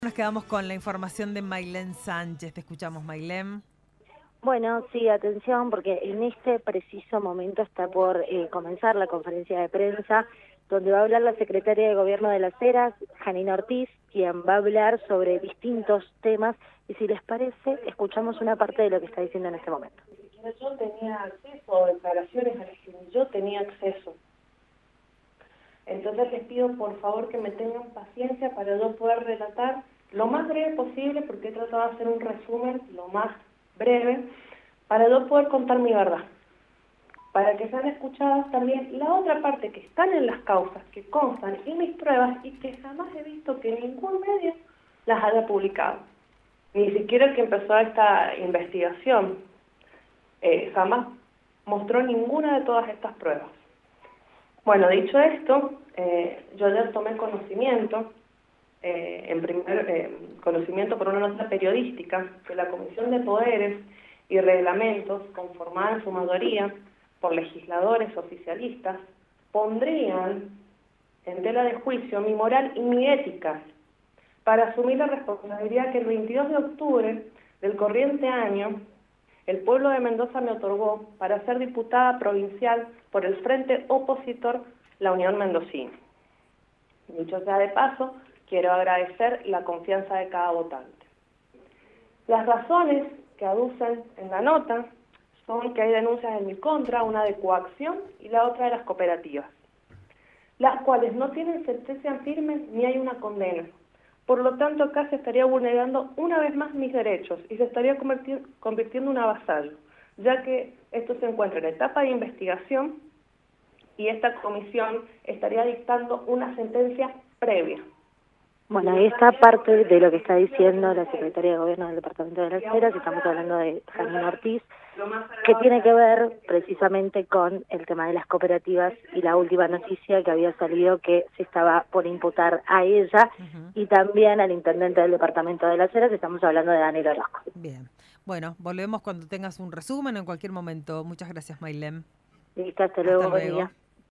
Nos quedamos con la información de Mailén Sánchez. Te escuchamos, Mailén. Bueno, sí, atención, porque en este preciso momento está por comenzar la conferencia de prensa, donde va a hablar la secretaria de Gobierno de Las Heras, Janina Ortiz, quien va a hablar sobre distintos temas, y si les parece, escuchamos una parte de lo que está diciendo en este momento. Yo tenía acceso a declaraciones a las que yo tenía acceso. Entonces les pido por favor que me tengan paciencia para yo poder relatar lo más breve posible, porque he tratado de hacer un resumen lo más breve, para yo poder contar mi verdad, para que sean escuchadas también la otra parte que están en las causas, que constan en mis pruebas y que jamás he visto que ningún medio las haya publicado. Ni siquiera el que empezó esta investigación jamás mostró ninguna de todas estas pruebas. Bueno, dicho esto, yo ya tomé conocimiento, conocimiento por una nota periodística, que la Comisión de Poderes y Reglamentos, conformada en su mayoría por legisladores oficialistas, pondrían en tela de juicio mi moral y mi ética para asumir la responsabilidad que el 22 de octubre del corriente año el pueblo de Mendoza me otorgó para ser diputada provincial por el frente opositor La Unión Mendocina. Dicho sea de paso, quiero agradecer la confianza de cada votante. Las razones que aducen en la nota son que hay denuncias en mi contra, una de coacción y la otra de las cooperativas, las cuales no tienen sentencia firme ni hay una condena. Por lo tanto, acá se estaría vulnerando una vez más mis derechos y se estaría convirtiendo en un avasallo, ya que esto se encuentra en etapa de investigación y esta comisión estaría dictando una sentencia previa. Bueno, ahí está parte de lo que está diciendo la secretaria de Gobierno del Departamento de Las Heras. Estamos hablando de Janina Ortiz, que tiene que ver precisamente con el tema de las cooperativas y la última noticia que había salido que se estaba por imputar a ella y también al intendente del Departamento de Las Heras. Estamos hablando de Daniel Orozco. Bien. Bueno, volvemos cuando tengas un resumen o en cualquier momento. Muchas gracias, Mailén. Listo, hasta luego, buen día.